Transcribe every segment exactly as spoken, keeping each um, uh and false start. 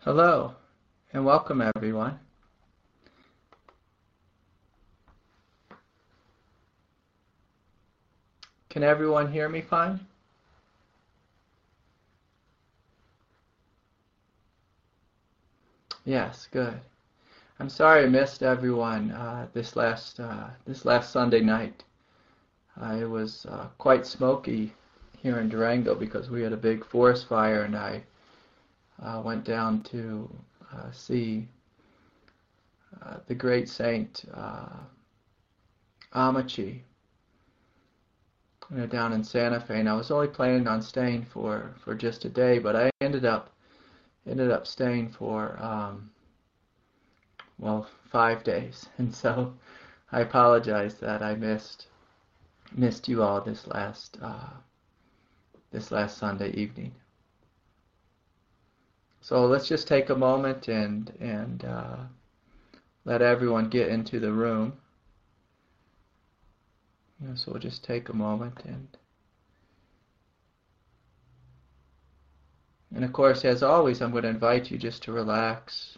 Hello, and welcome everyone. Can everyone hear me fine? Yes, good. I'm sorry I missed everyone uh, this last uh, this last Sunday night. Uh, it was uh, quite smoky here in Durango because we had a big forest fire, and I uh, went down to uh, see uh, the great saint uh, Amachi, you know, down in Santa Fe. And I was only planning on staying for for just a day, but I ended up ended up staying for um, well, five days. And so I apologize that I missed missed you all this last uh, this last Sunday evening. So let's just take a moment and and uh, let everyone get into the room. You know, so we'll just take a moment and and of course, as always, I'm going to invite you just to relax.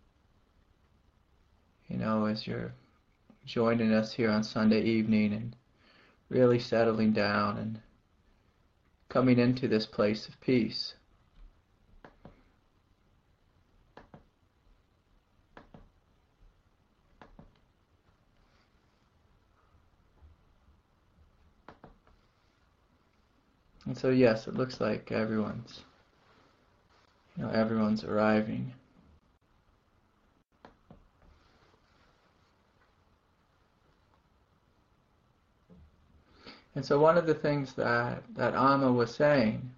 You know, as you're joining us here on Sunday evening and really settling down and coming into this place of peace. And so yes, it looks like everyone's, you know, everyone's arriving. And so one of the things that, that Amma was saying,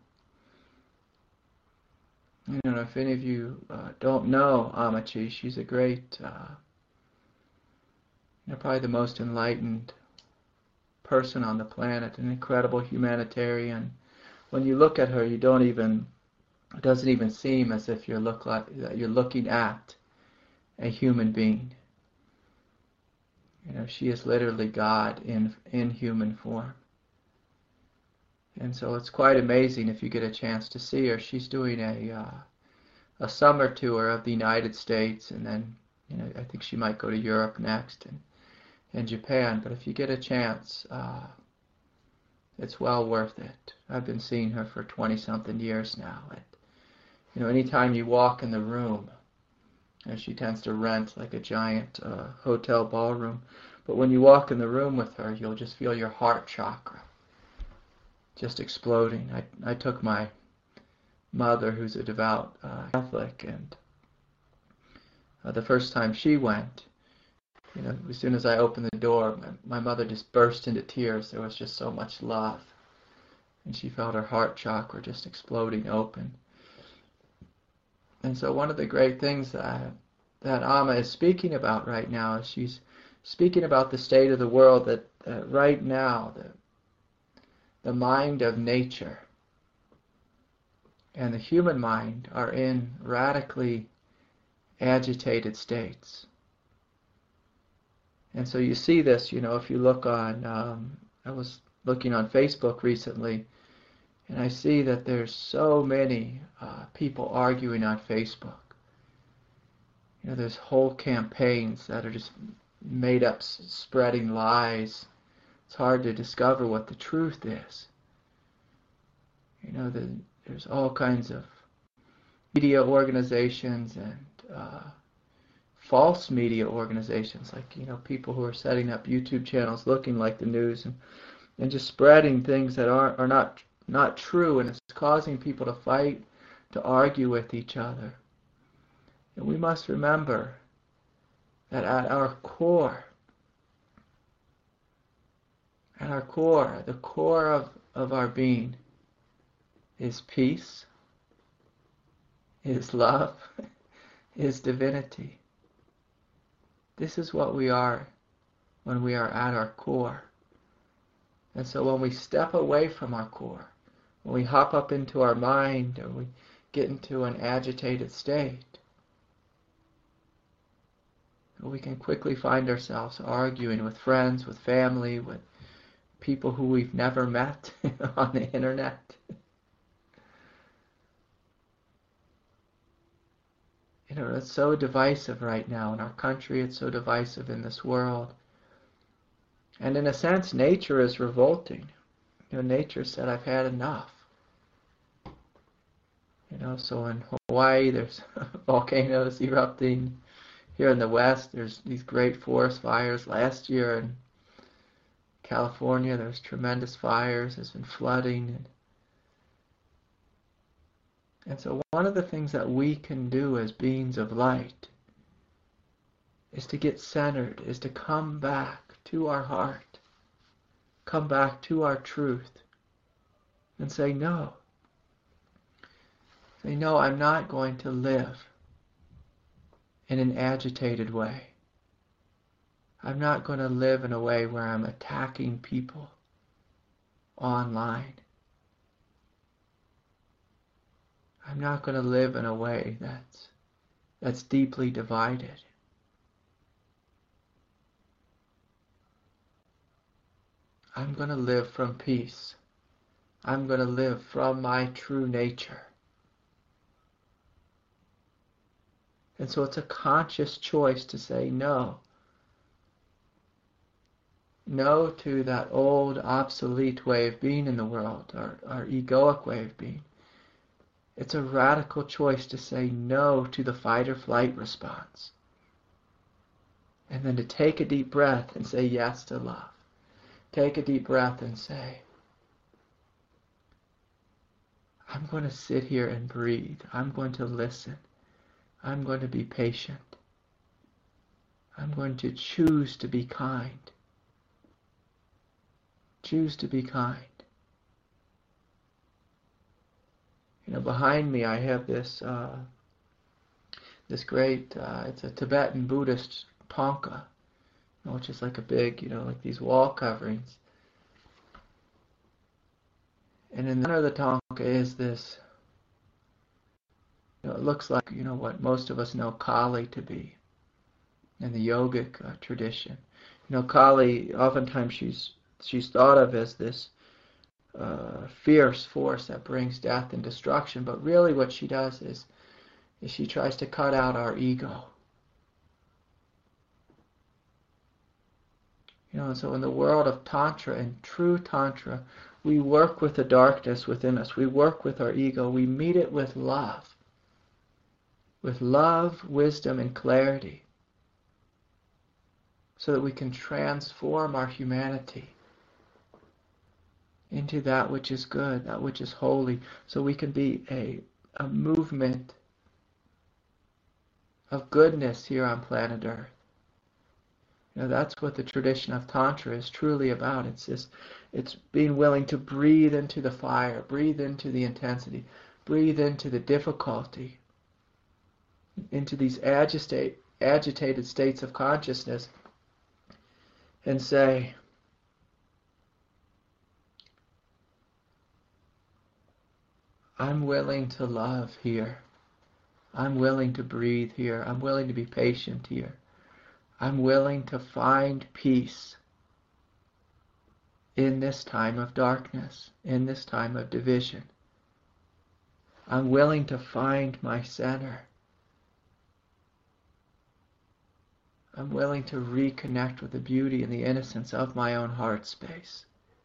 you know, if any of you uh, don't know Amachi, she's a great, uh, you know, probably the most enlightened person on the planet, an incredible humanitarian. When you look at her, you don't even, it doesn't even seem as if you're look like you're looking at a human being. You know, she is literally God in in human form. And so it's quite amazing if you get a chance to see her. She's doing a uh, a summer tour of the United States, and then, you know, I think she might go to Europe next, and and Japan. But if you get a chance, uh, it's well worth it. I've been seeing her for twenty something years now, and you know, anytime you walk in the room, and she tends to rent like a giant uh, hotel ballroom, but when you walk in the room with her, you'll just feel your heart chakra just exploding. I I took my mother, who's a devout uh, Catholic, and uh, the first time she went, you know, as soon as I opened the door, my, my mother just burst into tears. There was just so much love, and she felt her heart chakra just exploding open. And so one of the great things that that Amma is speaking about right now is she's speaking about the state of the world, that uh, right now the the mind of nature and the human mind are in radically agitated states. And so you see this, you know, if you look on, um, I was looking on Facebook recently, and I see that there's so many uh, people arguing on Facebook. You know, there's whole campaigns that are just made up, s- spreading lies. It's hard to discover what the truth is. You know, the, there's all kinds of media organizations and uh, false media organizations, like, you know, people who are setting up YouTube channels looking like the news, and, and just spreading things that are are not not true, and it's causing people to fight, to argue with each other. And we must remember that at our core, at our core, the core of, of our being is peace, is love, is divinity. This is what we are when we are at our core. And so when we step away from our core, when we hop up into our mind, or we get into an agitated state, we can quickly find ourselves arguing with friends, with family, with people who we've never met on the internet. know, it's so divisive right now in our country. It's so divisive in this world. And in a sense, nature is revolting. You know, nature said, I've had enough. You know, so in Hawaii, there's volcanoes erupting. Here in the West, there's these great forest fires. Last year in California, there's tremendous fires. There's been flooding. And, and so one of the things that we can do as beings of light is to get centered, is to come back to our heart, come back to our truth, and say, no. Say, no, I'm not going to live in an agitated way. I'm not going to live in a way where I'm attacking people online. I'm not going to live in a way that's, that's deeply divided. I'm going to live from peace. I'm going to live from my true nature. And so it's a conscious choice to say no. No to that old, obsolete way of being in the world, our, our egoic way of being. It's a radical choice to say no to the fight or flight response. And then to take a deep breath and say yes to love. Take a deep breath and say, I'm going to sit here and breathe. I'm going to listen. I'm going to be patient. I'm going to choose to be kind. Choose to be kind. You know, behind me I have this uh, this great, uh, it's a Tibetan Buddhist thangka, you know, which is like a big, you know, like these wall coverings. And in the center of the thangka is this, you know, it looks like, you know, what most of us know Kali to be in the yogic uh, tradition. You know, Kali, oftentimes she's she's thought of as this uh, fierce force that brings death and destruction, but really what she does is, is she tries to cut out our ego. You know, and so in the world of Tantra and true Tantra, we work with the darkness within us. We work with our ego. We meet it with love. With love, wisdom, and clarity. So that we can transform our humanity into that which is good, that which is holy. So we can be a, a movement of goodness here on planet Earth. You know, that's what the tradition of Tantra is truly about. It's this, it's being willing to breathe into the fire, breathe into the intensity, breathe into the difficulty, into these agitate, agitated states of consciousness, and say, I'm willing to love here. I'm willing to breathe here. I'm willing to be patient here. I'm willing to find peace in this time of darkness, in this time of division. I'm willing to find my center. I'm willing to reconnect with the beauty and the innocence of my own heart space.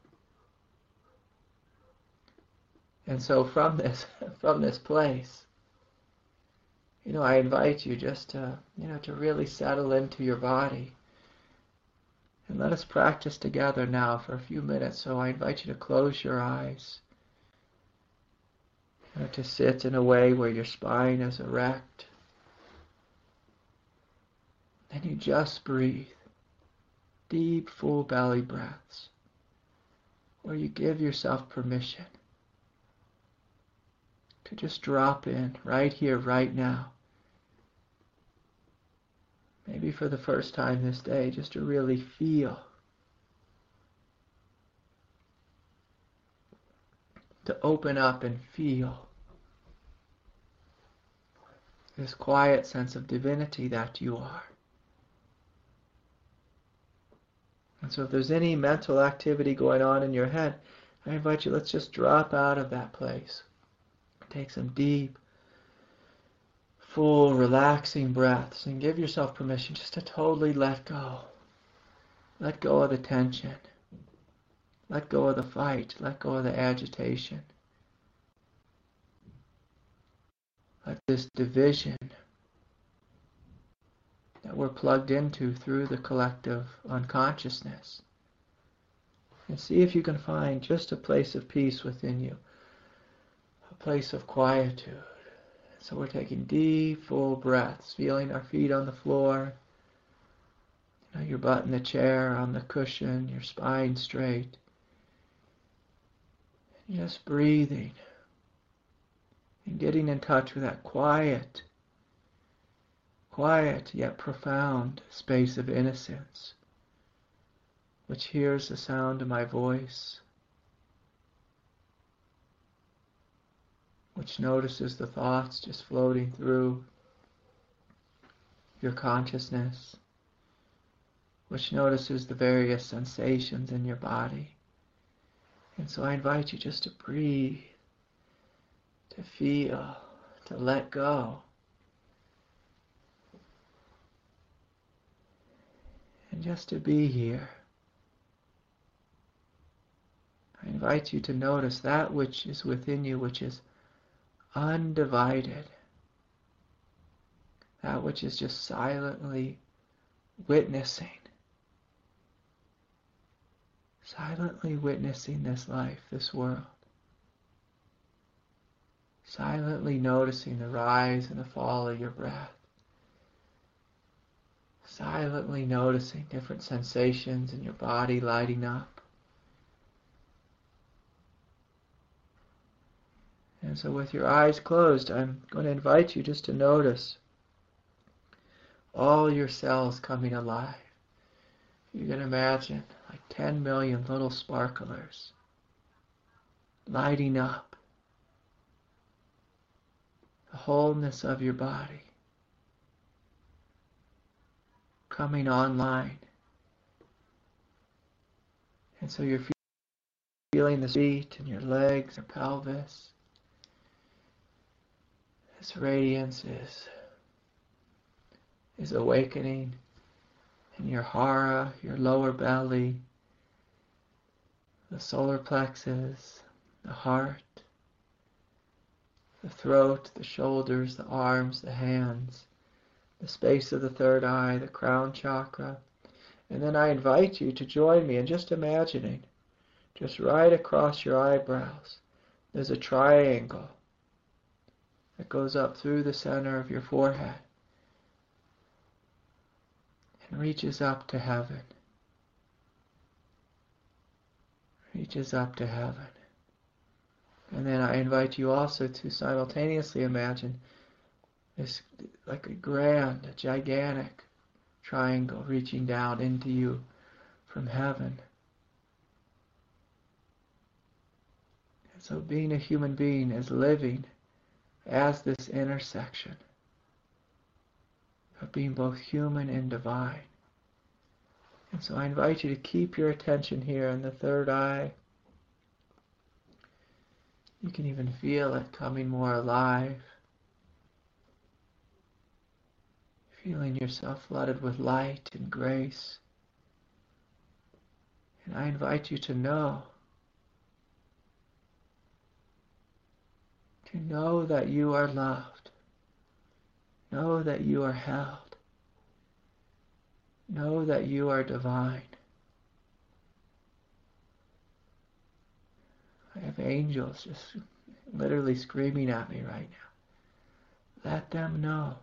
And so from this, from this place, you know, I invite you just to, you know, to really settle into your body. And let us practice together now for a few minutes. So I invite you to close your eyes. You know, to sit in a way where your spine is erect. And you just breathe. Deep, full belly breaths. Where you give yourself permission to just drop in right here, right now. Maybe for the first time this day, just to really feel. To open up and feel this quiet sense of divinity that you are. And so if there's any mental activity going on in your head, I invite you, let's just drop out of that place. Take some deep, full, relaxing breaths, and give yourself permission just to totally let go. Let go of the tension. Let go of the fight. Let go of the agitation. Let this division that we're plugged into through the collective unconsciousness, and see if you can find just a place of peace within you, a place of quietude. So we're taking deep, full breaths, feeling our feet on the floor, you know, your butt in the chair, on the cushion, your spine straight. And just breathing and getting in touch with that quiet, quiet yet profound space of innocence, which hears the sound of my voice, which notices the thoughts just floating through your consciousness, which notices the various sensations in your body. And so I invite you just to breathe, to feel, to let go. And just to be here. I invite you to notice that which is within you, which is undivided. That which is just silently witnessing. Silently witnessing this life, this world. Silently noticing the rise and the fall of your breath. Silently noticing different sensations in your body lighting up. And so with your eyes closed, I'm going to invite you just to notice all your cells coming alive. You can imagine like ten million little sparklers lighting up the wholeness of your body, coming online. And so you're feeling the feet and your legs, your pelvis. This radiance is, is awakening in your hara, your lower belly, the solar plexus, the heart, the throat, the shoulders, the arms, the hands, the space of the third eye, the crown chakra. And then I invite you to join me in just imagining, just right across your eyebrows, there's a triangle that goes up through the center of your forehead and reaches up to heaven. Reaches up to heaven. And then I invite you also to simultaneously imagine this like a grand, a gigantic triangle reaching down into you from heaven. And so being a human being is living as this intersection of being both human and divine. And so I invite you to keep your attention here in the third eye. You can even feel it coming more alive. Feeling yourself flooded with light and grace. And I invite you to know, to know that you are loved. Know that you are held. Know that you are divine. I have angels just literally screaming at me right now. Let them know.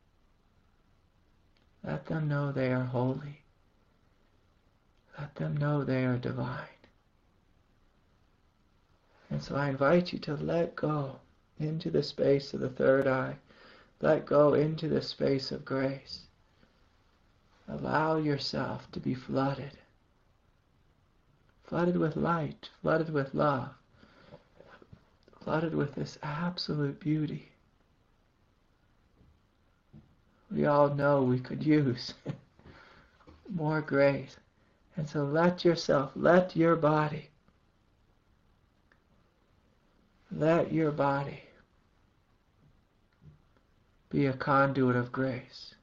Let them know they are holy. Let them know they are divine. And so I invite you to let go into the space of the third eye. Let go into the space of grace. Allow yourself to be flooded. Flooded with light, flooded with love, flooded with this absolute beauty. We all know we could use more grace. And so let yourself, let your body, let your body be a conduit of grace.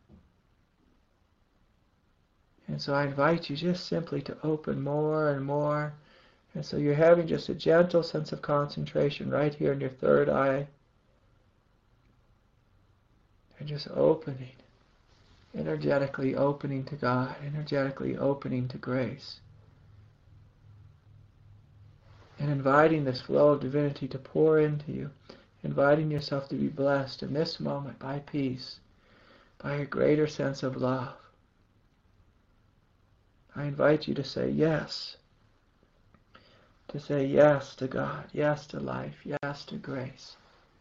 And so I invite you just simply to open more and more. And so you're having just a gentle sense of concentration right here in your third eye. And just opening, energetically opening to God, energetically opening to grace. And inviting this flow of divinity to pour into you. Inviting yourself to be blessed in this moment by peace, by a greater sense of love. I invite you to say yes. To say yes to God, yes to life, yes to grace.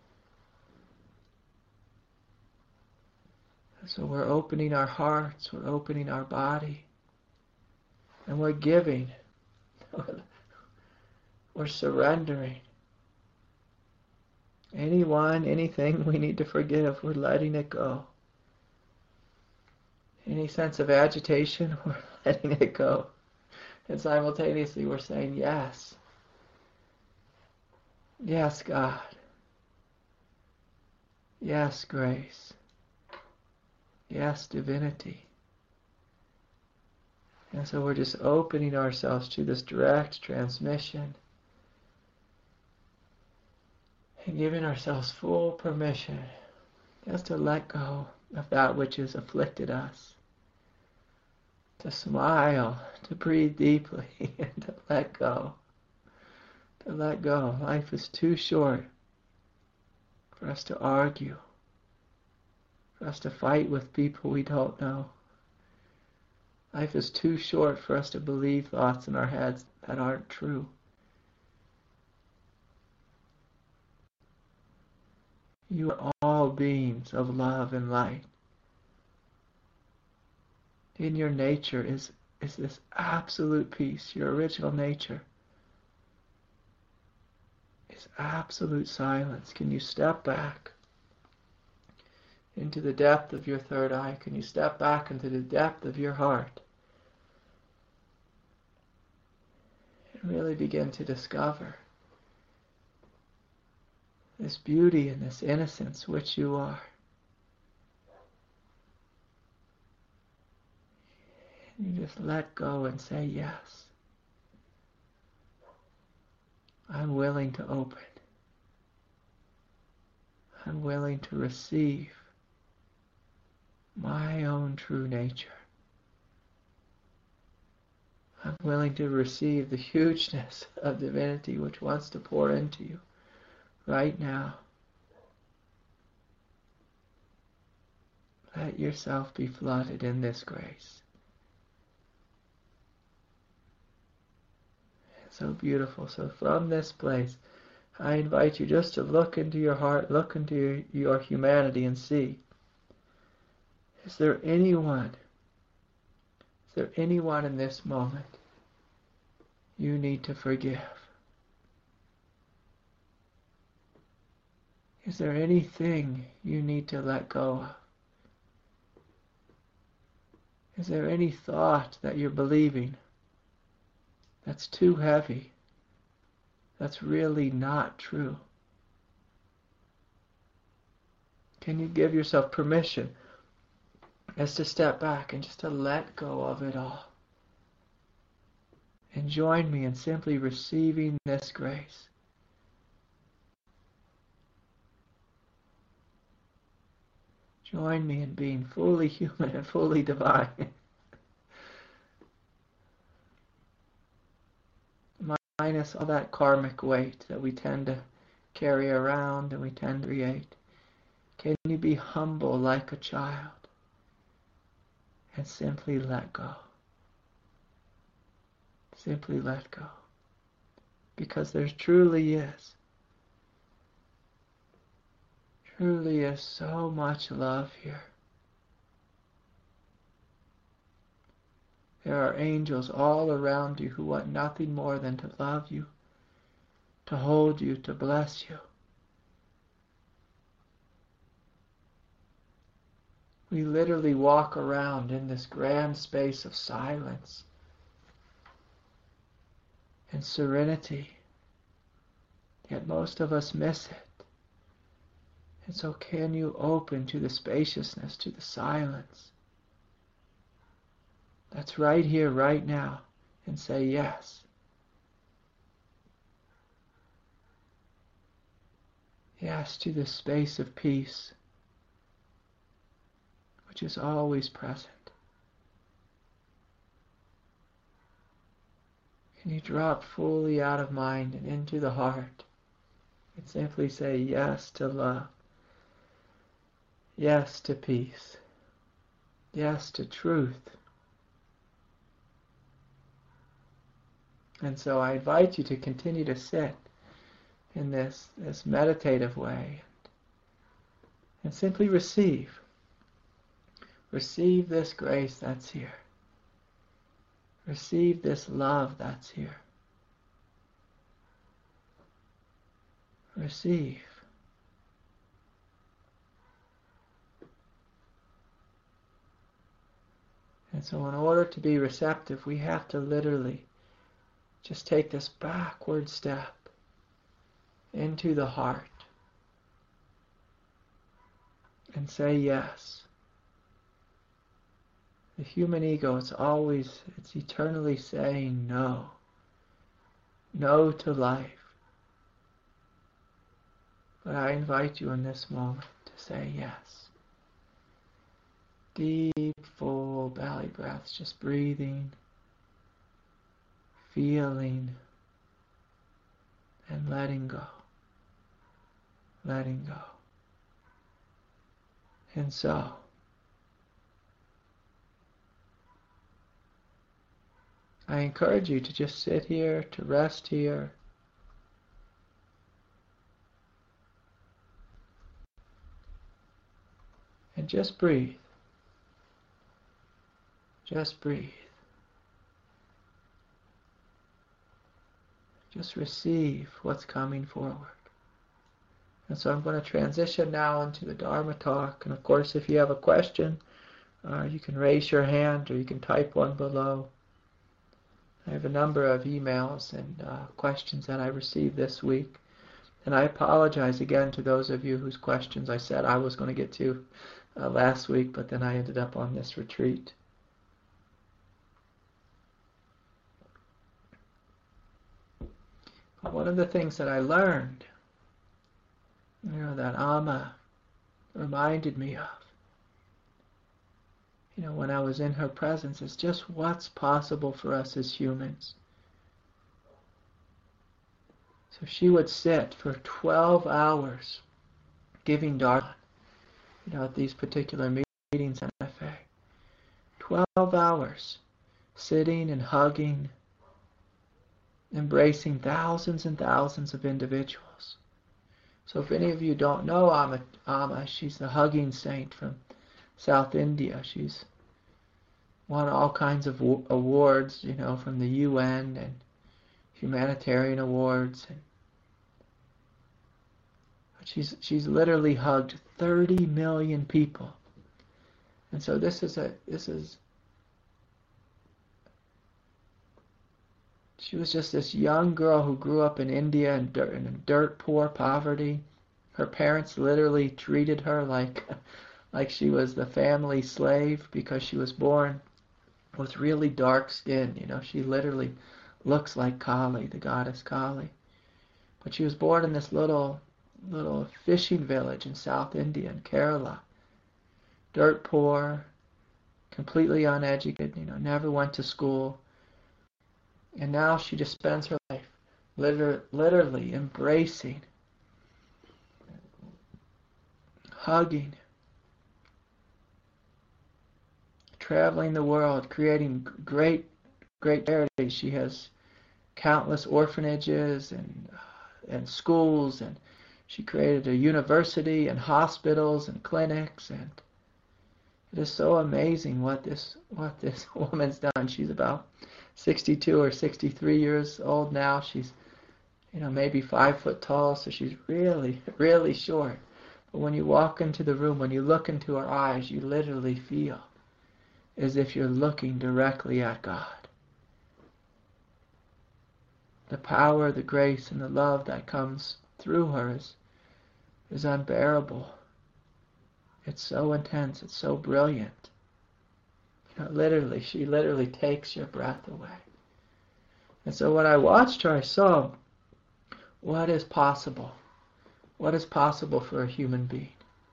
So we're opening our hearts, we're opening our body, and we're giving. We're surrendering. Anyone, anything we need to forgive, we're letting it go. Any sense of agitation, we're letting it go. And simultaneously we're saying yes. Yes, God. Yes, grace. Yes, divinity. And so we're just opening ourselves to this direct transmission and giving ourselves full permission just to let go of that which has afflicted us, to smile, to breathe deeply, and to let go. To let go. Life is too short for us to argue, for us to fight with people we don't know. Life is too short for us to believe thoughts in our heads that aren't true. You are all beings of love and light. In your nature is, is this absolute peace. Your original nature is absolute silence. Can you step back into the depth of your third eye? Can you step back into the depth of your heart and really begin to discover this beauty and this innocence which you are? And you just let go and say yes. I'm willing to open. I'm willing to receive my own true nature. I'm willing to receive the hugeness of divinity which wants to pour into you right now. Let yourself be flooded in this grace. It's so beautiful. So from this place, I invite you just to look into your heart, look into your, your humanity and see, is there anyone, is there anyone in this moment you need to forgive? Is there anything you need to let go of? Is there any thought that you're believing that's too heavy, that's really not true? Can you give yourself permission as to step back and just to let go of it all? And join me in simply receiving this grace. Join me in being fully human and fully divine. Minus all that karmic weight that we tend to carry around and we tend to create. Can you be humble like a child and simply let go? Simply let go. Because there truly is, truly is so much love here. There are angels all around you who want nothing more than to love you, to hold you, to bless you. We literally walk around in this grand space of silence and serenity, yet most of us miss it. And so can you open to the spaciousness, to the silence that's right here, right now, and say yes. Yes to the space of peace, which is always present. Can you drop fully out of mind and into the heart and simply say yes to love, yes to peace, yes to truth. And so I invite you to continue to sit in this, this meditative way and simply receive. Receive this grace that's here. Receive this love that's here. Receive. And so in order to be receptive, we have to literally just take this backward step into the heart and say yes. The human ego is always, it's eternally saying no. No to life. But I invite you in this moment to say yes. Deep, full belly breaths, just breathing, feeling, and letting go. Letting go. And so, I encourage you to just sit here, to rest here. And just breathe. Just breathe. Just receive what's coming forward. And so I'm going to transition now into the Dharma talk. And of course, if you have a question, uh, you can raise your hand or you can type one below. I have a number of emails and uh, questions that I received this week. And I apologize again to those of you whose questions I said I was going to get to uh, last week, but then I ended up on this retreat. But one of the things that I learned, you know, that Amma reminded me of, you know, when I was in her presence, is just what's possible for us as humans. So she would sit for twelve hours giving Dharma, you know, at these particular meetings in F A. twelve hours sitting and hugging, embracing thousands and thousands of individuals. So if any of you don't know Amma, Amma, she's the hugging saint from South India. She's won all kinds of awards, you know, from the U N and humanitarian awards. And she's she's literally hugged thirty million people. And so this is a this is she was just this young girl who grew up in India in dirt, in dirt poor poverty. Her parents literally treated her like like she was the family slave because she was born with really dark skin. You know, she literally looks like Kali, the goddess Kali. But she was born in this little little fishing village in South India, in Kerala. Dirt poor, completely uneducated, you know, never went to school. And now she just spends her life liter- literally embracing, hugging, traveling the world, creating great, great charities. She has countless orphanages and and schools, and she created a university and hospitals and clinics, and it is so amazing what this what this woman's done. She's about sixty-two or sixty-three years old now. She's, you know, maybe five foot tall, so she's really, really short. But when you walk into the room, when you look into her eyes, you literally feel as if you're looking directly at God. The power, the grace, and the love that comes through her is, is unbearable. It's so intense. It's so brilliant. You know, literally, she literally takes your breath away. And so when I watched her, I saw what is possible. What is possible for a human being.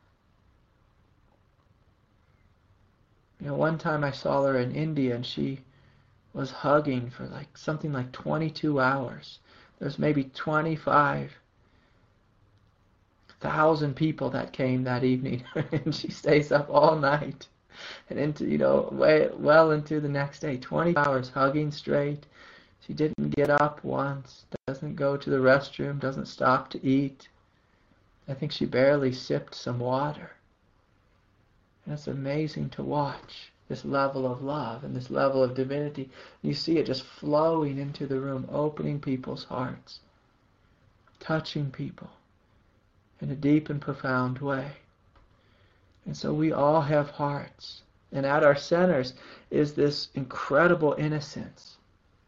You know, one time I saw her in India and she was hugging for like something like twenty-two hours. There's maybe twenty-five thousand people that came that evening, and she stays up all night and into, you know, way well into the next day. twenty hours hugging straight. She didn't get up once, doesn't go to the restroom, doesn't stop to eat. I think she barely sipped some water. And it's amazing to watch this level of love and this level of divinity. You see it just flowing into the room, opening people's hearts, touching people in a deep and profound way. And so we all have hearts. And at our centers is this incredible innocence.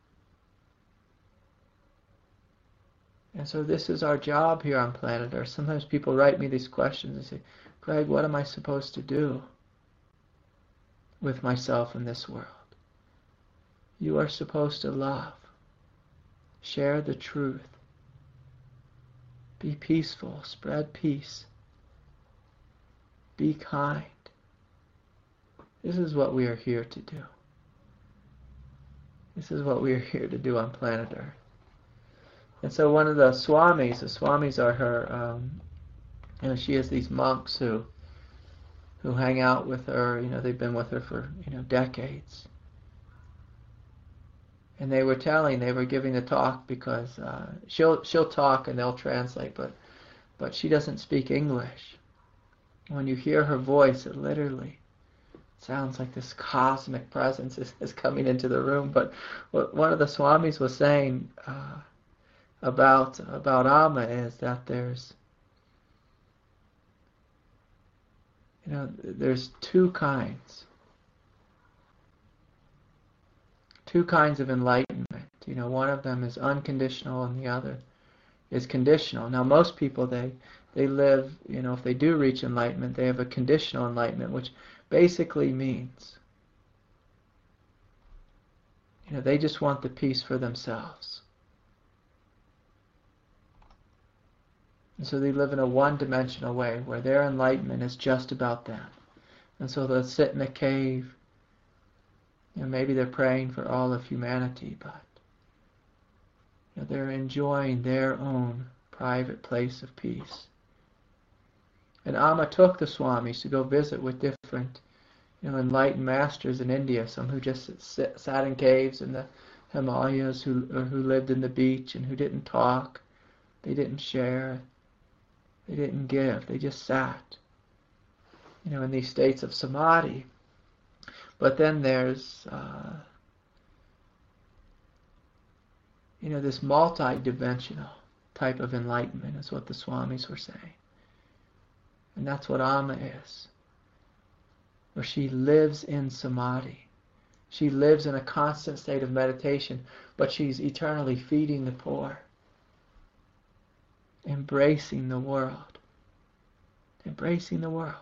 And so this is our job here on planet Earth. Sometimes people write me these questions and say, Greg, what am I supposed to do with myself in this world? You are supposed to love, share the truth, be peaceful, spread peace, be kind. This is what we are here to do. This is what we are here to do on planet Earth. And so one of the swamis, the swamis are her, um, you know, she has these monks who, who hang out with her. You know, they've been with her for, you know, decades. And they were telling, they were giving the talk because uh, she'll she'll talk and they'll translate, but but she doesn't speak English. When you hear her voice, it literally sounds like this cosmic presence is, is coming into the room. But what one of the swamis was saying uh, about about Amma is that there's you know there's two kinds two kinds of enlightenment. You know, one of them is unconditional and the other is conditional. Now most people, they they live, you know, if they do reach enlightenment, they have a conditional enlightenment, which basically means, you know, they just want the peace for themselves. And so they live in a one-dimensional way where their enlightenment is just about them. And so they'll sit in a cave, you know, maybe they're praying for all of humanity, but you know, they're enjoying their own private place of peace. And Amma took the swamis to go visit with different, you know, enlightened masters in India, some who just sit, sat in caves in the Himalayas, who or who lived in the beach and who didn't talk, they didn't share, they didn't give, they just sat, you know, in these states of samadhi. But then there's, uh, you know, this multi-dimensional type of enlightenment is what the swamis were saying. And that's what Amma is. Where she lives in samadhi. She lives in a constant state of meditation, but she's eternally feeding the poor. Embracing the world. Embracing the world.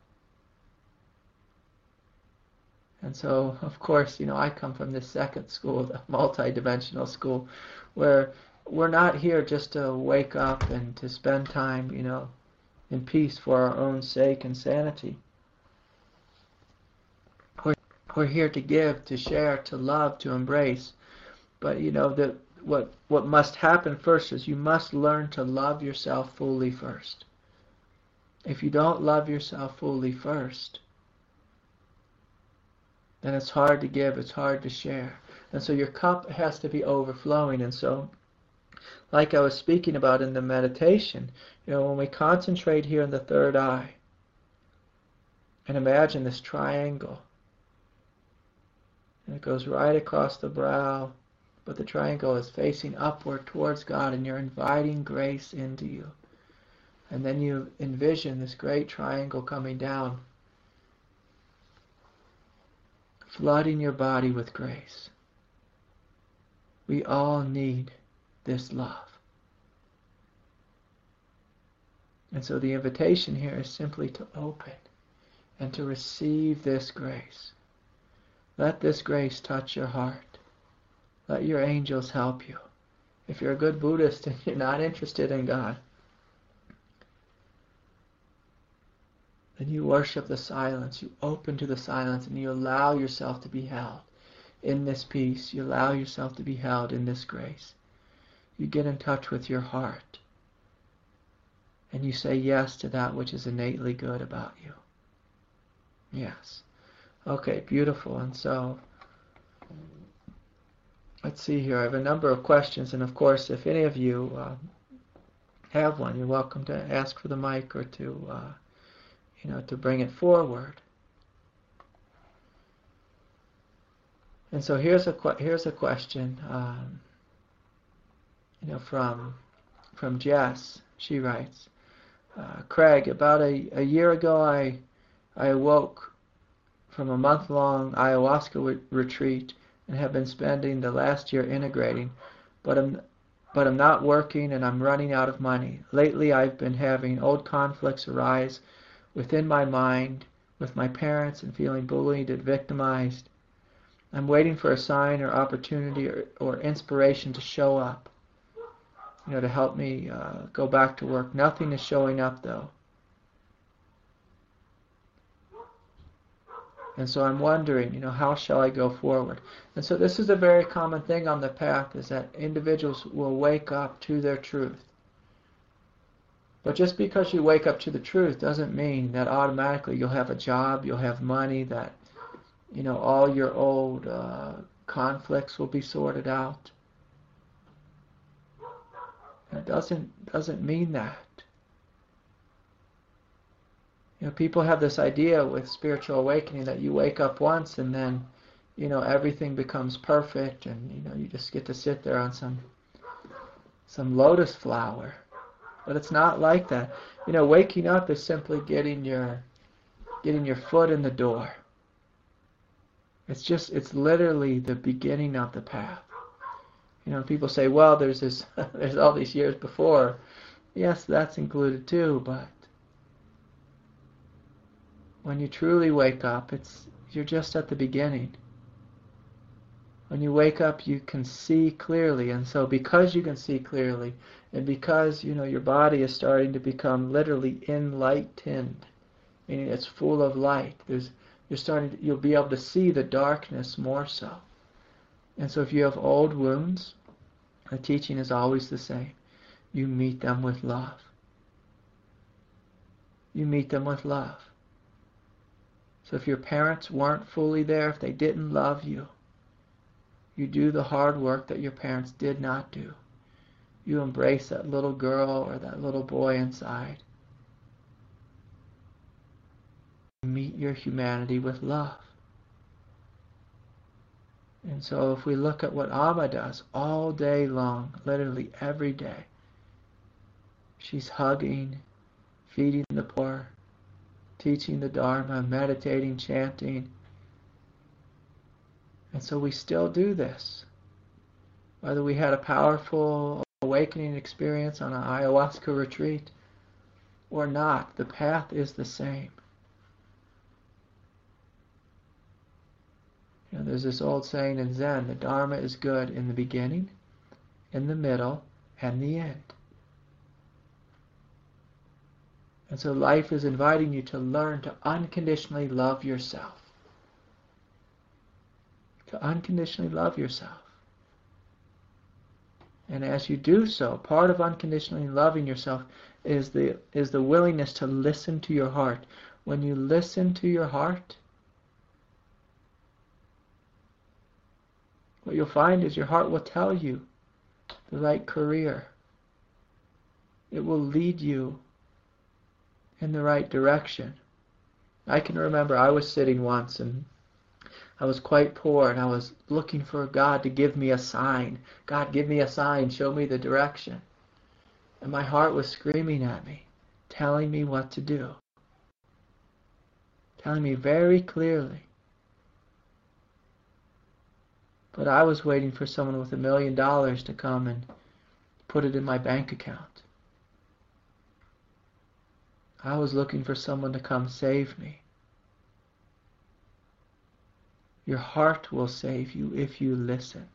And so, of course, you know, I come from this second school, the multi-dimensional school, where we're not here just to wake up and to spend time, you know, in peace for our own sake and sanity. We're, we're here to give, to share, to love, to embrace. But, you know, the, what, what must happen first is you must learn to love yourself fully first. If you don't love yourself fully first, then it's hard to give, it's hard to share. And so your cup has to be overflowing. And so, like I was speaking about in the meditation, you know, when we concentrate here in the third eye, and imagine this triangle, and it goes right across the brow, but the triangle is facing upward towards God, and you're inviting grace into you. And then you envision this great triangle coming down, flooding your body with grace. We all need this love. And so the invitation here is simply to open. and to receive this grace. Let this grace touch your heart. Let your angels help you. If you're a good Buddhist and you're not interested in God, then you worship the silence. You open to the silence and you allow yourself to be held in this peace. You allow yourself to be held in this grace. You get in touch with your heart. And you say yes to that which is innately good about you. Yes. Okay, beautiful. And so, let's see here. I have a number of questions. And of course, if any of you uh, have one, you're welcome to ask for the mic or to, uh, you know, to bring it forward. And so here's a here's a question. Um, you know, from from Jess. She writes, uh, Craig, about a, a year ago, I I awoke from a month-long ayahuasca re retreat and have been spending the last year integrating, but I'm but I'm not working and I'm running out of money. Lately, I've been having old conflicts arise within my mind with my parents and feeling bullied and victimized. I'm waiting for a sign or opportunity or, or inspiration to show up, you know, to help me uh, go back to work. Nothing is showing up, though. And so I'm wondering, you know, how shall I go forward? And so this is a very common thing on the path, is that individuals will wake up to their truth. But just because you wake up to the truth doesn't mean that automatically you'll have a job, you'll have money, that, you know, all your old uh, conflicts will be sorted out. It doesn't doesn't mean that. You know, people have this idea with spiritual awakening that you wake up once and then, you know, everything becomes perfect and, you know, you just get to sit there on some some lotus flower. But it's not like that. You know, waking up is simply getting your getting your foot in the door. It's just, it's literally the beginning of the path. You know, people say, well, there's this, there's all these years before. Yes, that's included too, but when you truly wake up, it's, you're just at the beginning. When you wake up, you can see clearly, and so because you can see clearly, and because, you know, your body is starting to become literally enlightened, meaning it's full of light, there's You're starting to, you'll be able to see the darkness more so. And so if you have old wounds, the teaching is always the same. You meet them with love. You meet them with love. So if your parents weren't fully there, if they didn't love you, you do the hard work that your parents did not do. You embrace that little girl or that little boy inside. Meet your humanity with love. And so if we look at what Amma does all day long, literally every day, she's hugging, feeding the poor, teaching the Dharma, meditating, chanting. And so we still do this. Whether we had a powerful awakening experience on an ayahuasca retreat or not, the path is the same. You know, there's this old saying in Zen, the Dharma is good in the beginning, in the middle, and the end. And so life is inviting you to learn to unconditionally love yourself. To unconditionally love yourself. And as you do so, part of unconditionally loving yourself is the, is the willingness to listen to your heart. When you listen to your heart, what you'll find is your heart will tell you the right career. It will lead you in the right direction. I can remember I was sitting once and I was quite poor and I was looking for God to give me a sign. God, give me a sign, show me the direction. And my heart was screaming at me, telling me what to do. Telling me very clearly. But I was waiting for someone with a million dollars to come and put it in my bank account. I was looking for someone to come save me. Your heart will save you if you listen.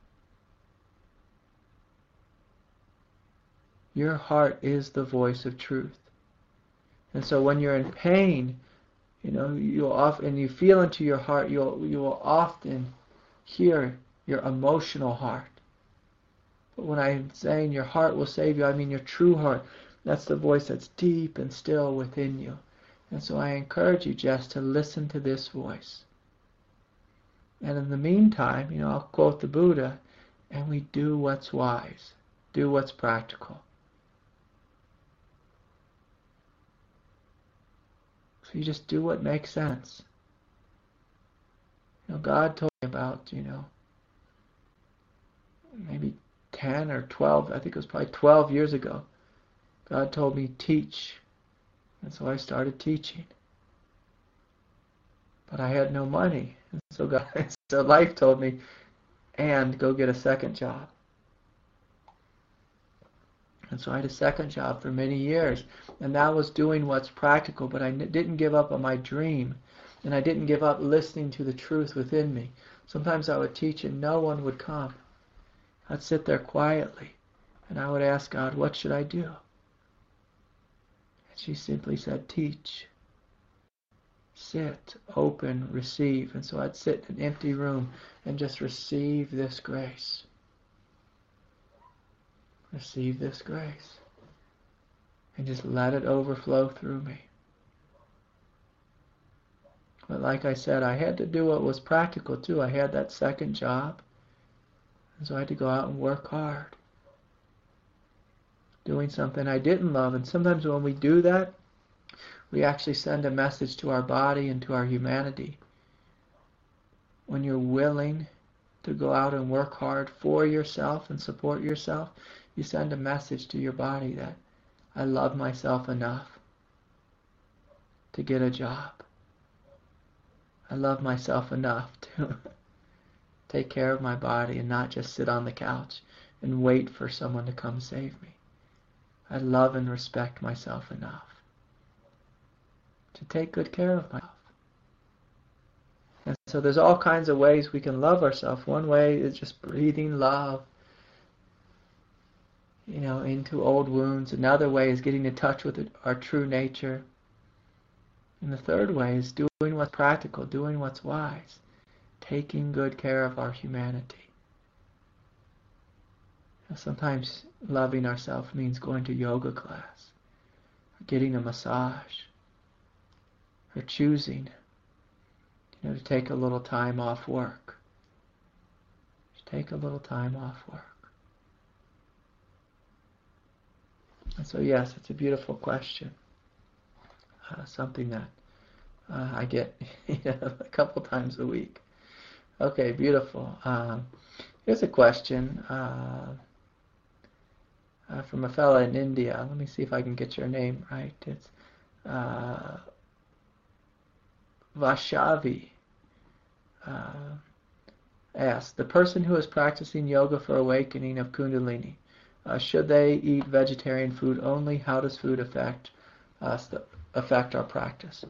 Your heart is the voice of truth. And so when you're in pain, you know, you'll often, and you feel into your heart, you'll you will often hear your emotional heart. But when I'm saying your heart will save you, I mean your true heart. That's the voice that's deep and still within you. And so I encourage you, Jess, to listen to this voice. And in the meantime, you know, I'll quote the Buddha, and we do what's wise, do what's practical. So you just do what makes sense. You know, God told me about, you know, maybe ten or twelve, I think it was probably twelve years ago. God told me, teach. And so I started teaching. But I had no money. And so God, so life told me, and go get a second job. And so I had a second job for many years. And that was doing what's practical, but I didn't give up on my dream. And I didn't give up listening to the truth within me. Sometimes I would teach and no one would come. I'd sit there quietly and I would ask God, what should I do? And she simply said, teach. Sit, open, receive. And so I'd sit in an empty room and just receive this grace. Receive this grace. And just let it overflow through me. But like I said, I had to do what was practical too. I had that second job. And so I had to go out and work hard. Doing something I didn't love. And sometimes when we do that, we actually send a message to our body and to our humanity. When you're willing to go out and work hard for yourself and support yourself, you send a message to your body that I love myself enough to get a job. I love myself enough to take care of my body and not just sit on the couch and wait for someone to come save me. I love and respect myself enough to take good care of myself. And so there's all kinds of ways we can love ourselves. One way is just breathing love, you know, into old wounds. Another way is getting in touch with our true nature. And the third way is doing what's practical, doing what's wise, taking good care of our humanity. Sometimes loving ourselves means going to yoga class, or getting a massage, or choosing, you know, to take a little time off work. Just take a little time off work. And so yes, it's a beautiful question. Uh, something that uh, I get you know, a couple times a week. Okay, beautiful. Um, here's a question uh, uh, from a fella in India. Let me see if I can get your name right. It's uh, Vashavi. Uh, asks, the person who is practicing yoga for awakening of Kundalini, uh, should they eat vegetarian food only? How does food affect us, the, affect our practice?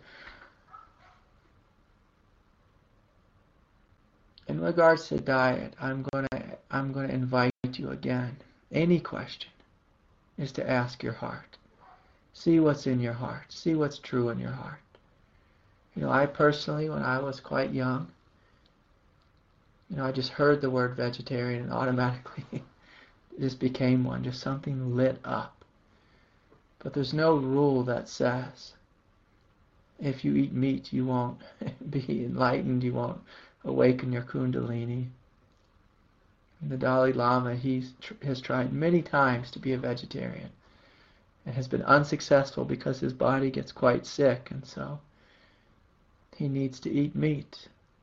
In regards to diet, I'm going to I'm going to invite you again. Any question is to ask your heart. See what's in your heart. See what's true in your heart. You know, I personally, when I was quite young, you know, I just heard the word vegetarian and automatically just became one. Just something lit up. But there's no rule that says if you eat meat, you won't be enlightened, you won't awaken your Kundalini. And the Dalai Lama, he has tried many times to be a vegetarian and has been unsuccessful because his body gets quite sick, and so he needs to eat meat.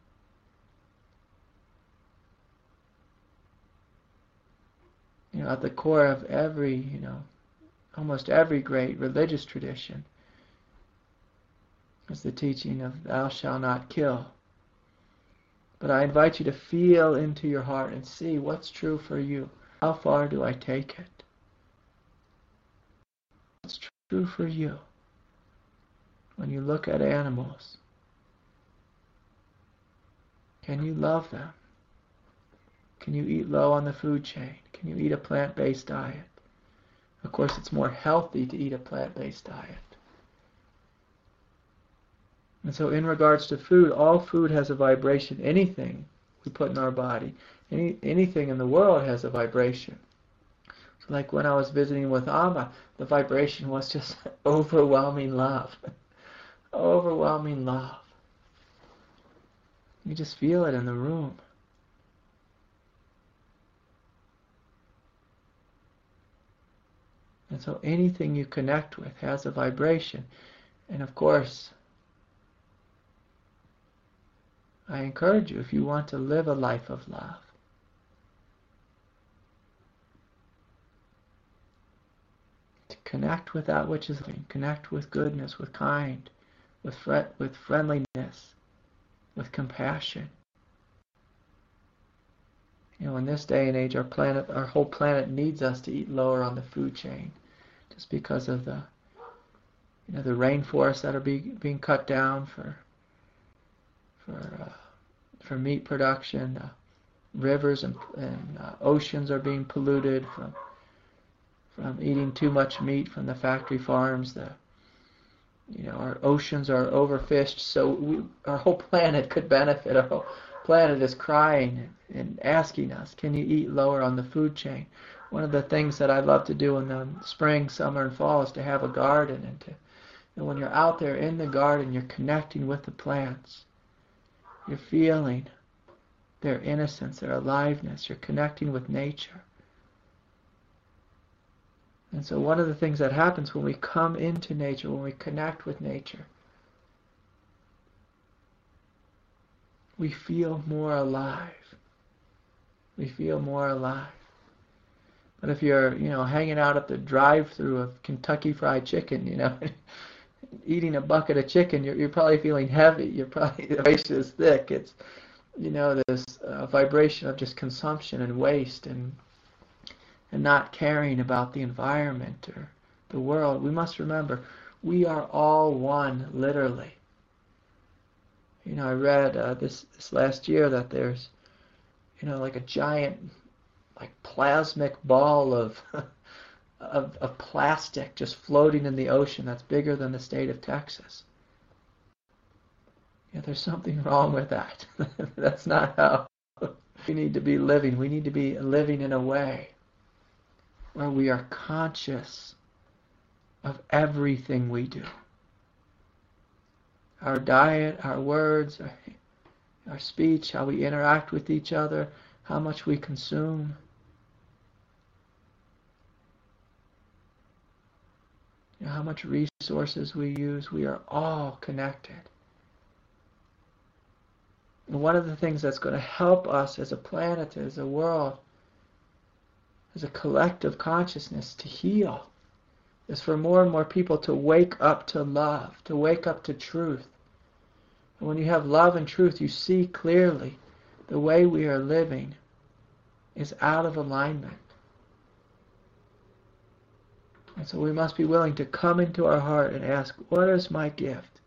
You know, at the core of every, you know, almost every great religious tradition is the teaching of thou shalt not kill. But I invite you to feel into your heart and see what's true for you. How far do I take it? What's true for you? When you look at animals, Can you love them? Can you eat low on the food chain? Can you eat a plant-based diet? Of course, it's more healthy to eat a plant-based diet. And so in regards to food, all food has a vibration. Anything we put in our body, any, anything in the world has a vibration. So like when I was visiting with Amma, the vibration was just overwhelming love. Overwhelming love. You just feel it in the room. And so anything you connect with has a vibration. And of course, I encourage you, if you want to live a life of love, to connect with that which is living, connect with goodness, with kind, with fr with friendliness, with compassion. You know, in this day and age, our planet, our whole planet needs us to eat lower on the food chain, just because of the, you know, the rainforests that are be, being cut down for, for, uh, for meat production. Uh, rivers and, and uh, oceans are being polluted from, from eating too much meat from the factory farms. The, you know, our oceans are overfished, so we, our whole planet could benefit. Our whole planet is crying and asking us, can you eat lower on the food chain? One of the things that I love to do in the spring, summer, and fall is to have a garden. And to, and when you're out there in the garden, you're connecting with the plants. You're feeling their innocence, their aliveness. You're connecting with nature. And so one of the things that happens when we come into nature, when we connect with nature, we feel more alive. We feel more alive. But if you're, you know, hanging out at the drive-thru of Kentucky Fried Chicken, you know, eating a bucket of chicken, you're, you're probably feeling heavy. You're probably, the vibration is thick. It's, you know, this uh, vibration of just consumption and waste and and not caring about the environment or the world. We must remember, we are all one, literally. You know, I read uh, this this last year that there's, you know, like a giant, like plasmic ball of, of of plastic just floating in the ocean that's bigger than the state of Texas. Yeah, there's something wrong with that. That's not how we need to be living. We need to be living in a way where we are conscious of everything we do. Our diet, our words, our, our speech, how we interact with each other, how much we consume. You know, how much resources we use. We are all connected. And one of the things that's going to help us as a planet, as a world, as a collective consciousness to heal is for more and more people to wake up to love, to wake up to truth. And when you have love and truth, you see clearly the way we are living is out of alignment. And so we must be willing to come into our heart and ask, what is my gift?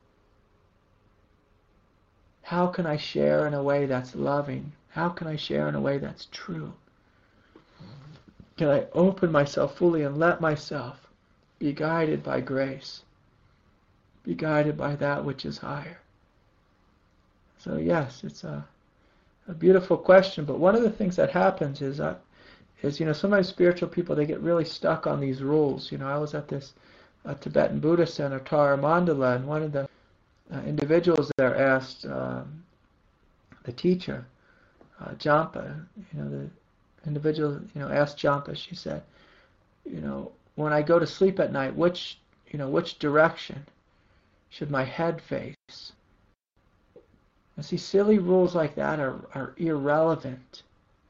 How can I share in a way that's loving? How can I share in a way that's true? Can I open myself fully and let myself be guided by grace? Be guided by that which is higher. So yes, it's a, a beautiful question, but one of the things that happens is that, is, you know, sometimes spiritual people, they get really stuck on these rules. You know, I was at this uh, Tibetan Buddhist center, Tara Mandala, and one of the uh, individuals there asked um, the teacher, uh, Jampa, you know, the individual, you know, asked Jampa, she said, you know, when I go to sleep at night, which, you know, which direction should my head face? And see, silly rules like that are, are irrelevant.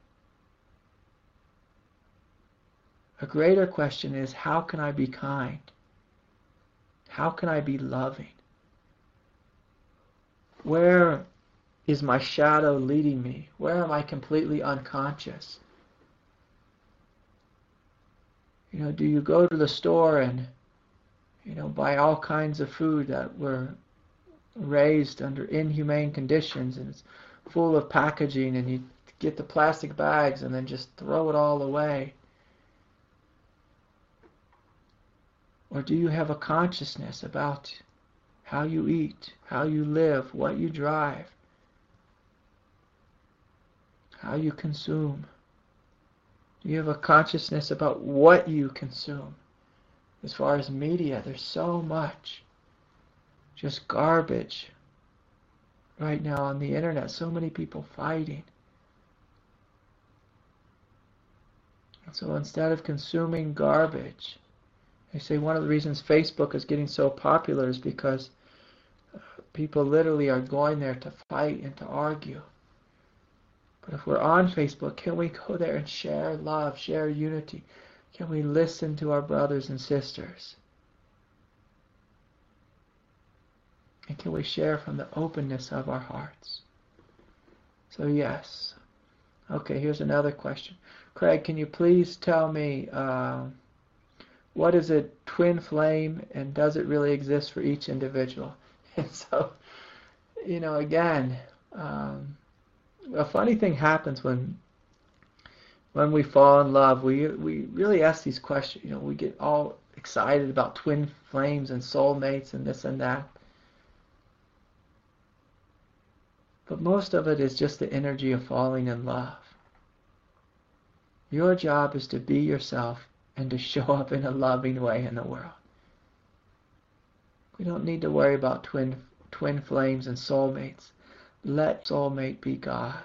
A greater question is, how can I be kind? How can I be loving? Where is my shadow leading me? Where am I completely unconscious? You know, do you go to the store and, you know, buy all kinds of food that were raised under inhumane conditions and it's full of packaging and you get the plastic bags and then just throw it all away? Or do you have a consciousness about how you eat, how you live, what you drive, how you consume? Do you have a consciousness about what you consume? As far as media, there's so much just garbage right now on the internet. So many people fighting. And so instead of consuming garbage, they say one of the reasons Facebook is getting so popular is because people literally are going there to fight and to argue. But if we're on Facebook, can we go there and share love, share unity? Can we listen to our brothers and sisters? And can we share from the openness of our hearts? So yes. Okay, here's another question. Craig, can you please tell me uh, what is a twin flame and does it really exist for each individual? And so, you know, again, um, a funny thing happens when when we fall in love. We we really ask these questions. You know, we get all excited about twin flames and soulmates and this and that. But most of it is just the energy of falling in love. Your job is to be yourself and to show up in a loving way in the world. We don't need to worry about twin twin flames and soulmates. Let soulmate be God.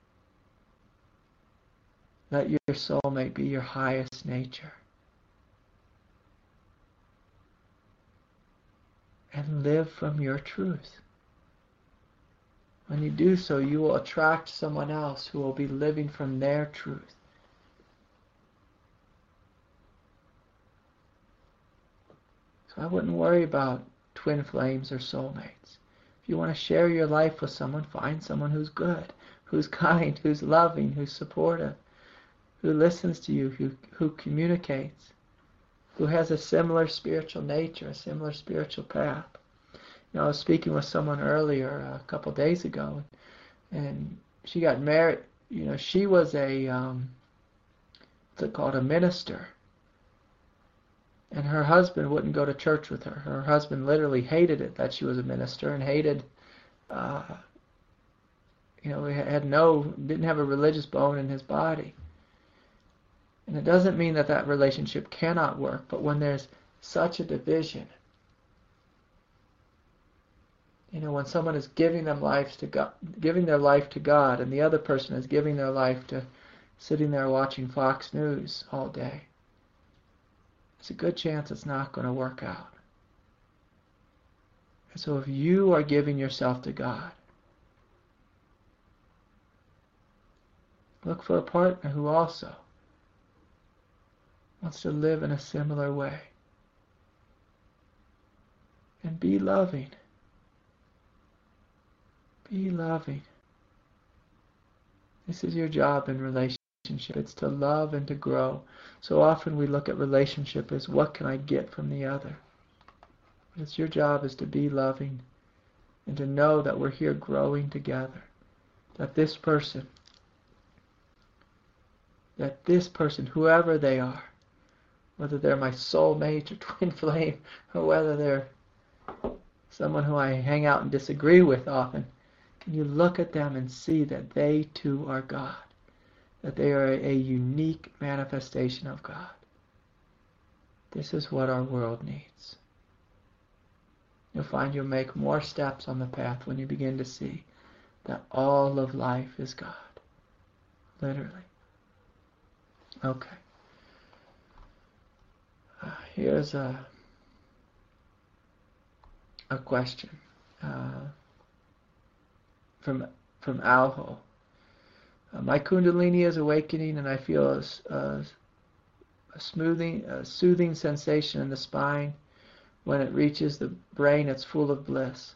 Let your soulmate be your highest nature. And live from your truth. When you do so, you will attract someone else who will be living from their truth. So I wouldn't worry about twin flames or soulmates. If you want to share your life with someone, find someone who's good, who's kind, who's loving, who's supportive, who listens to you, who, who communicates, who has a similar spiritual nature, a similar spiritual path. You know, I was speaking with someone earlier, uh, a couple days ago, and she got married. You know, she was a, um, what's it called, a minister. And her husband wouldn't go to church with her. Her husband literally hated it that she was a minister and hated, uh, you know, had no, didn't have a religious bone in his body. And it doesn't mean that that relationship cannot work, but when there's such a division, you know, when someone is giving them lives to God, giving their life to God, and the other person is giving their life to sitting there watching Fox News all day, it's a good chance it's not going to work out. And so if you are giving yourself to God, look for a partner who also wants to live in a similar way. And be loving. Be loving. This is your job in relationship. It's to love and to grow. So often we look at relationship as what can I get from the other. But it's your job is to be loving and to know that we're here growing together. That this person, that this person, whoever they are, whether they're my soulmate or twin flame, or whether they're someone who I hang out and disagree with often, can you look at them and see that they too are God? That they are a unique manifestation of God. This is what our world needs. You'll find you'll make more steps on the path when you begin to see that all of life is God. Literally. Okay. Uh, here's a, a question uh, from, from Alho. Uh, my Kundalini is awakening and I feel a, a, a smoothing, a soothing sensation in the spine. When it reaches the brain, it's full of bliss.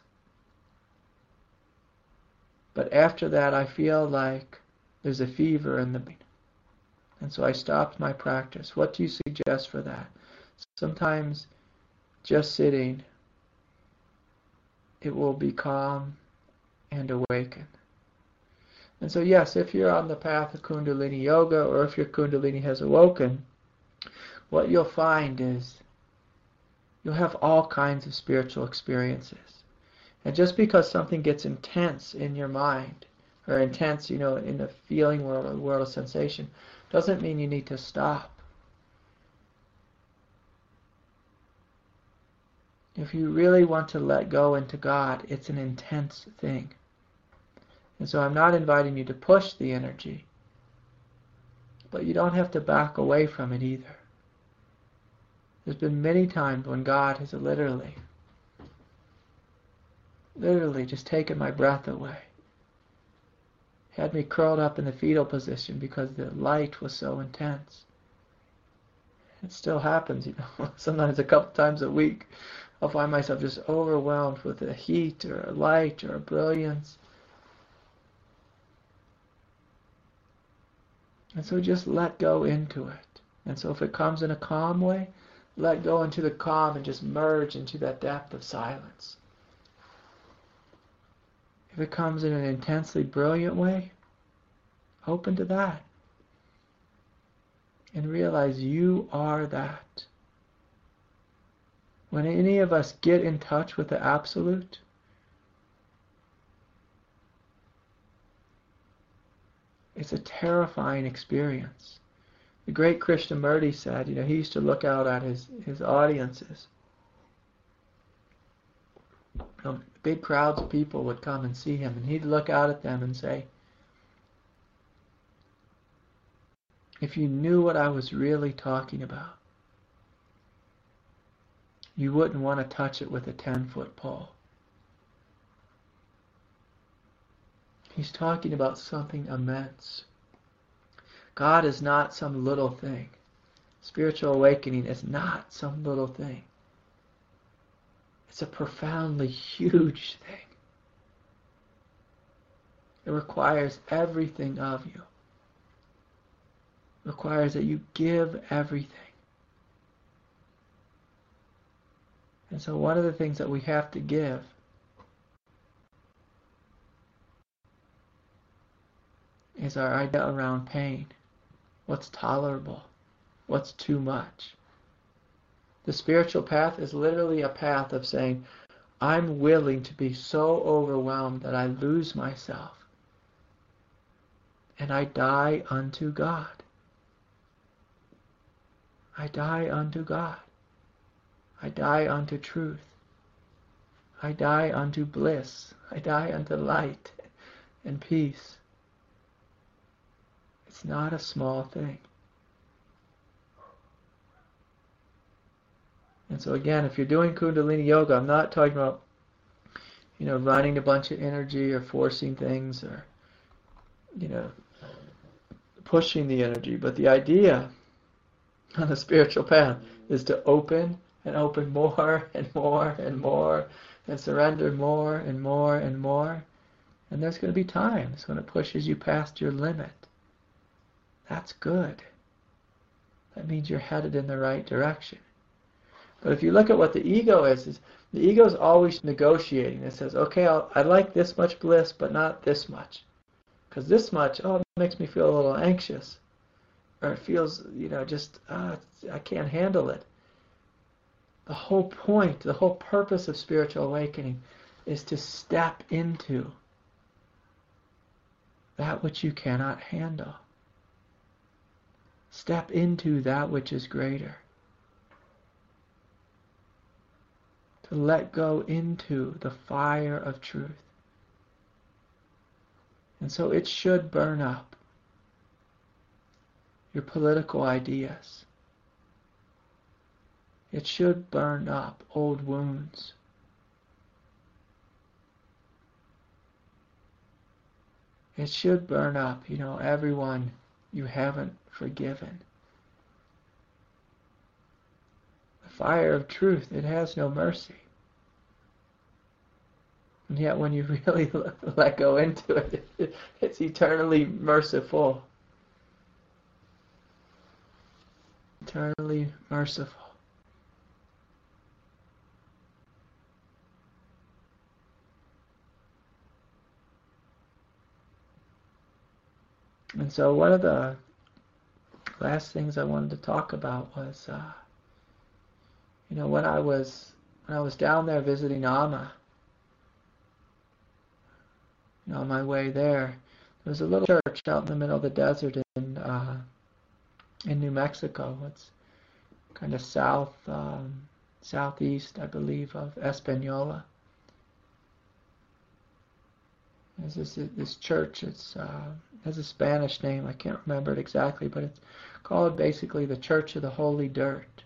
But after that, I feel like there's a fever in the brain. And so I stopped my practice. What do you suggest for that? Sometimes just sitting, it will be calm and awaken. And so yes, if you're on the path of Kundalini Yoga, or if your Kundalini has awoken, what you'll find is you'll have all kinds of spiritual experiences. And just because something gets intense in your mind, or intense, you know, in the feeling world or the world of sensation, doesn't mean you need to stop. If you really want to let go into God, it's an intense thing. And so I'm not inviting you to push the energy, but you don't have to back away from it either. There's been many times when God has literally, literally just taken my breath away. Had me curled up in the fetal position because the light was so intense. It still happens, you know. Sometimes a couple times a week, I'll find myself just overwhelmed with a heat or a light or a brilliance. And so just let go into it. And so if it comes in a calm way, let go into the calm and just merge into that depth of silence. If it comes in an intensely brilliant way, open to that. And realize you are that. When any of us get in touch with the Absolute, it's a terrifying experience. The great Krishnamurti said, you know, he used to look out at his, his audiences. You know, big crowds of people would come and see him, and he'd look out at them and say, if you knew what I was really talking about, you wouldn't want to touch it with a ten-foot pole. He's talking about something immense. God is not some little thing. Spiritual awakening is not some little thing. It's a profoundly huge thing. It requires everything of you. It requires that you give everything. And so one of the things that we have to give is our idea around pain. What's tolerable? What's too much? The spiritual path is literally a path of saying, I'm willing to be so overwhelmed that I lose myself. And I die unto God. I die unto God. I die unto truth. I die unto bliss. I die unto light and peace. It's not a small thing. And so again, if you're doing Kundalini Yoga, I'm not talking about, you know, running a bunch of energy or forcing things or, you know, pushing the energy. But the idea on the spiritual path is to open and open more and more and more and surrender more and more and more. And there's going to be times when it pushes you past your limit. That's good. That means you're headed in the right direction. But if you look at what the ego is, is the ego is always negotiating. It says, okay, I'll, I like this much bliss, but not this much. Because this much, oh, it makes me feel a little anxious. Or it feels, you know, just, uh, I can't handle it. The whole point, the whole purpose of spiritual awakening is to step into that which you cannot handle. Step into that which is greater. To let go into the fire of truth. And so it should burn up your political ideas. It should burn up old wounds. It should burn up, you know, everyone you haven't forgiven. The fire of truth, it has no mercy. And yet when you really let go into it, it's eternally merciful. Eternally merciful. And so one of the last things I wanted to talk about was, uh, you know, when I was when I was down there visiting Amma, you know, on my way there, there was a little church out in the middle of the desert in uh, in New Mexico. It's kind of south um, southeast, I believe, of Espanola. There's this this church. It's uh, has a Spanish name. I can't remember it exactly, but it's called basically the Church of the Holy Dirt.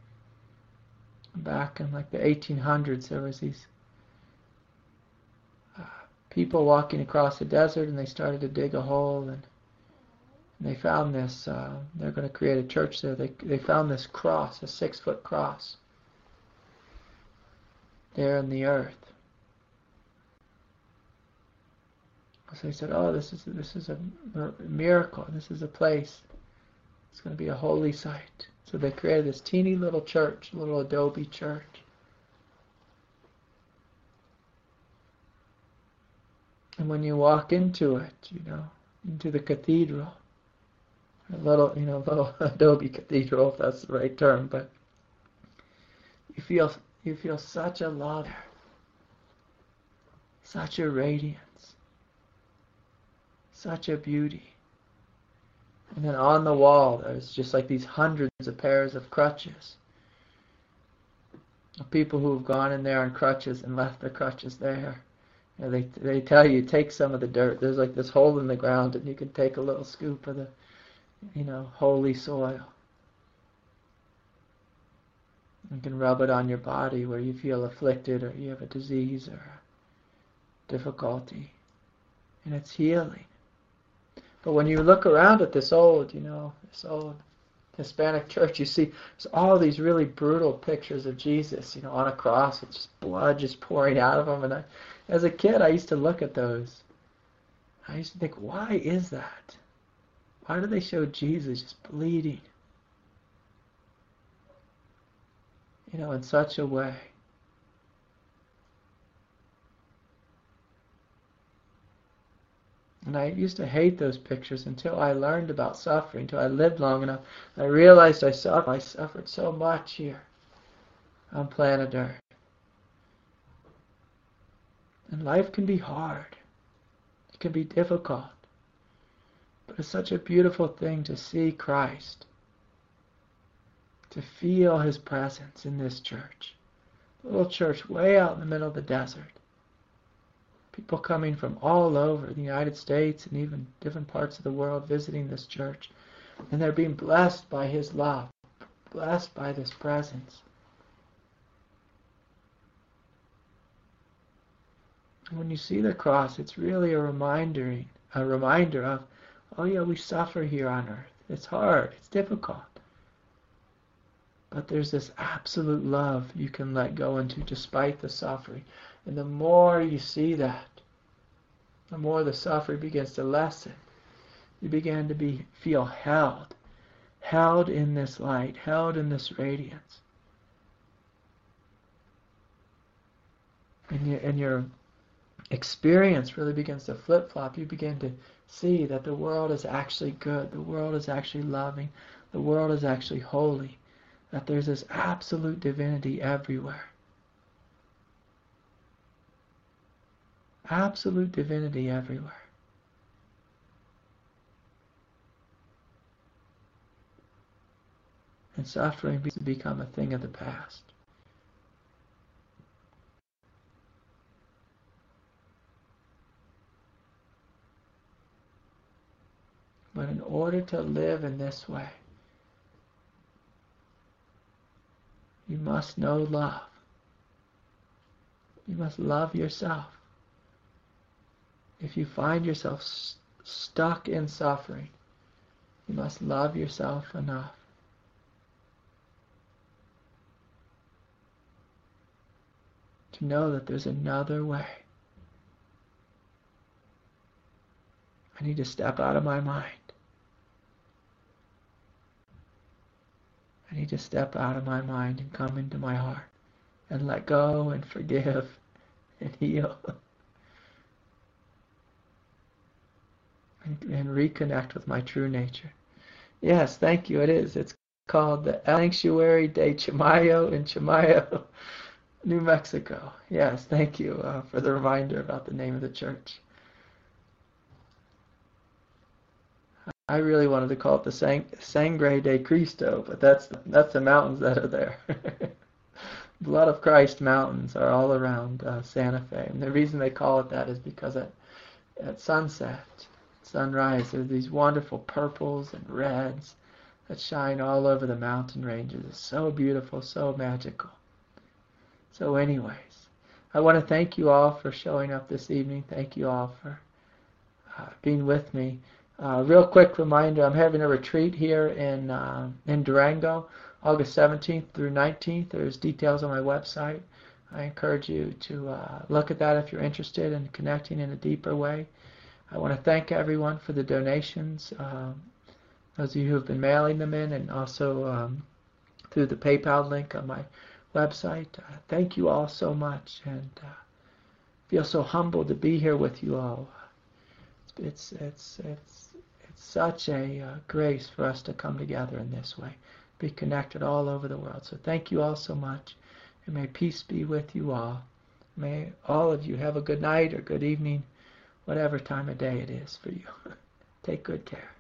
Back in like the eighteen hundreds, there was these uh, people walking across the desert, and they started to dig a hole, and, and they found this. Uh, they're going to create a church there. They they found this cross, a six foot cross, there in the earth. So they said, "Oh, this is this is a miracle. This is a place. It's going to be a holy site." So they created this teeny little church, little adobe church. And when you walk into it, you know, into the cathedral, a little, you know, little adobe cathedral, if that's the right term, but you feel you feel such a love, such a radiance, such a beauty. And then on the wall, there's just like these hundreds of pairs of crutches. People who have gone in there on crutches and left their crutches there. You know, they they tell you, take some of the dirt. There's like this hole in the ground, and you can take a little scoop of the, you know, holy soil. You can rub it on your body where you feel afflicted, or you have a disease or a difficulty, and it's healing. But when you look around at this old, you know, this old Hispanic church, you see all these really brutal pictures of Jesus, you know, on a cross with just blood just pouring out of him. And I, as a kid, I used to look at those. I used to think, why is that? Why do they show Jesus just bleeding, you know, in such a way? And I used to hate those pictures until I learned about suffering, until I lived long enough. I realized I suffered, I suffered so much here on planet Earth. And life can be hard. It can be difficult. But it's such a beautiful thing to see Christ, to feel His presence in this church. A little church way out in the middle of the desert. People coming from all over the United States and even different parts of the world visiting this church. And they're being blessed by His love, blessed by this presence. And when you see the cross, it's really a reminder, a reminder of, oh yeah, we suffer here on earth. It's hard, it's difficult. But there's this absolute love you can let go into despite the suffering. And the more you see that, the more the suffering begins to lessen. You begin to be feel held, held in this light, held in this radiance. And your, and your experience really begins to flip-flop. You begin to see that the world is actually good, the world is actually loving, the world is actually holy, that there's this absolute divinity everywhere. Absolute divinity everywhere. And suffering has become a thing of the past. But in order to live in this way, you must know love. You must love yourself. If you find yourself st- stuck in suffering, you must love yourself enough to know that there's another way. I need to step out of my mind. I need to step out of my mind and come into my heart and let go and forgive and heal. and, and reconnect with my true nature. Yes, thank you. It is. It's called the El Sanctuary de Chimayo in Chimayo, New Mexico. Yes, thank you uh, for the reminder about the name of the church. I really wanted to call it the Sang Sangre de Cristo, but that's that's the mountains that are there. Blood of Christ mountains are all around uh, Santa Fe, and the reason they call it that is because at at sunset, sunrise, there are these wonderful purples and reds that shine all over the mountain ranges. It's so beautiful, so magical. So anyways, I want to thank you all for showing up this evening. Thank you all for uh, being with me. Uh, real quick reminder, I'm having a retreat here in, uh, in Durango, August seventeenth through nineteenth. There's details on my website. I encourage you to uh, look at that if you're interested in connecting in a deeper way. I want to thank everyone for the donations, um, those of you who have been mailing them in, and also um, through the PayPal link on my website. Uh, thank you all so much, and uh, feel so humbled to be here with you all. It's it's it's it's such a uh, grace for us to come together in this way, be connected all over the world. So thank you all so much, and may peace be with you all. May all of you have a good night or good evening, whatever time of day it is for you. Take good care.